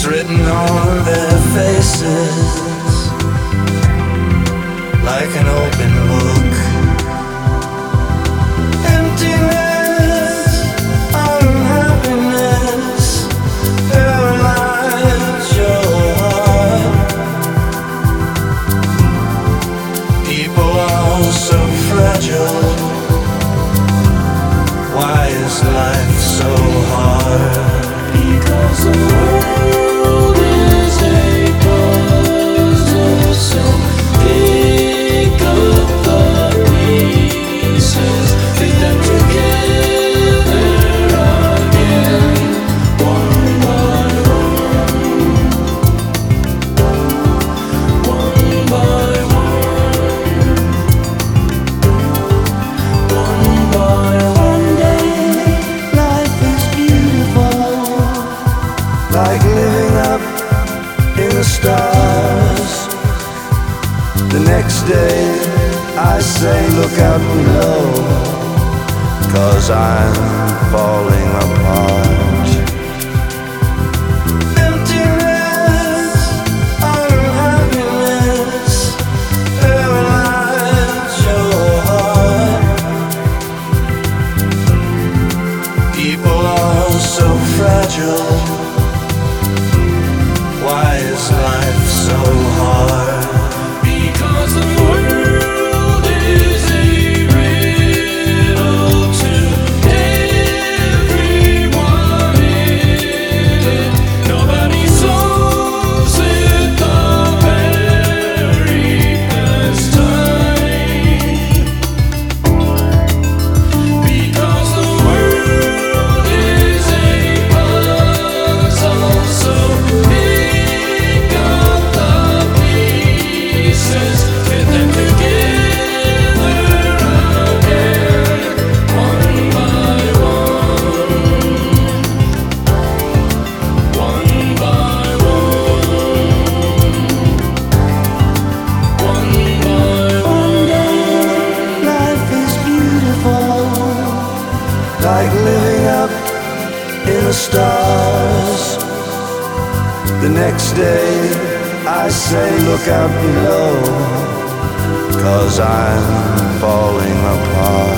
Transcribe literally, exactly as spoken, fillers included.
written on their faces like an open book. Emptiness, unhappiness, paralyze your heart. People are so fragile. Why is life so hard? Because the world is a puzzle, so pick up the pieces, fit them together again, one by one, one by one, one by one day. Life is beautiful, like living up in the stars. The next day I say look out below, 'cause I'm falling apart. Emptiness, unhappiness, paralyze your heart. People are so fragile. Why is life so hard? Because the world is a riddle to everyone in it. Nobody solves it the very first time. Because the world is a puzzle, so pick up the pieces, fit them together again, one by one, one by one, one by one day. Life is beautiful, like living up in the stars. The next day I say look out below, 'cause I'm falling apart.